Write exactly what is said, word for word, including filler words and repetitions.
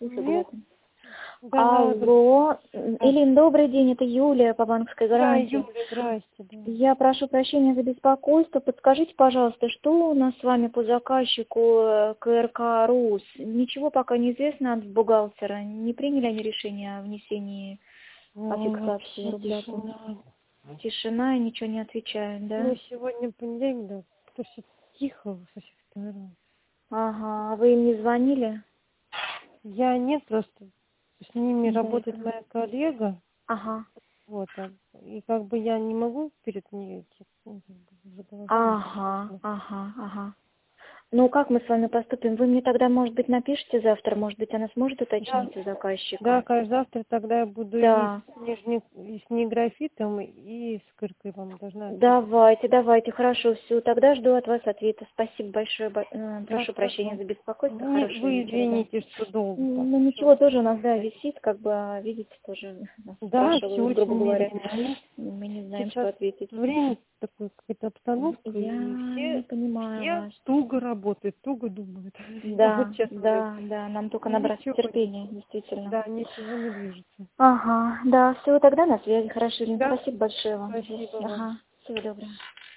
слышу Нет. плохо. Да, Алло, да. Элин, добрый день, это Юлия по банковской Да, гарантии. Юля, здрасте. Да. Я прошу прощения за беспокойство. Подскажите, пожалуйста, что у нас с вами по заказчику э, КРК РУС? Ничего пока не известно от бухгалтера. Не приняли они решение о внесении по Ой, фиксации вообще рубля? тишина. Тишина и ничего не отвечает, да? Ну, сегодня понедельник, да. Кто все тихо со всех сторон. Ага, а вы им не звонили? Я нет, просто с ними Да, работает это- моя коллега. Ага. Вот, а, и как бы я не могу перед ней идти, ну, как бы за глазами. Ага, ага, ага. Ну, как мы с вами поступим? Вы мне тогда, может быть, напишите завтра, может быть, она сможет Да, уточнить у да, заказчика? конечно, завтра тогда я буду и Да. с, нижне, и с неграфитом, и с кыркой вам должна ответить. Давайте, давайте, хорошо, все. Тогда жду от вас ответа. Спасибо большое. бо- э, Да, Прошу прощения хорошо. за беспокойство. Не, Хорошего вы вечера, да. извините, что долго так. Ну, ничего, Всё. тоже у нас, да, висит, как бы, а, видите, тоже нас Да, все спрашивают, грубо очень говоря. медленно. Мы не знаем, что Сейчас ответить. время такое, какая-то обстановка, Я и не все, понимаю все вас. туго работают, туго думают. Я вот Да, честно говорю, да, да, нам только набраться ничего не, терпения, действительно. да, ничего не движется. Ага, да, все, тогда на связи. Хорошо, Ирина, Да, спасибо большое вам. спасибо вам. Ага, всего доброго.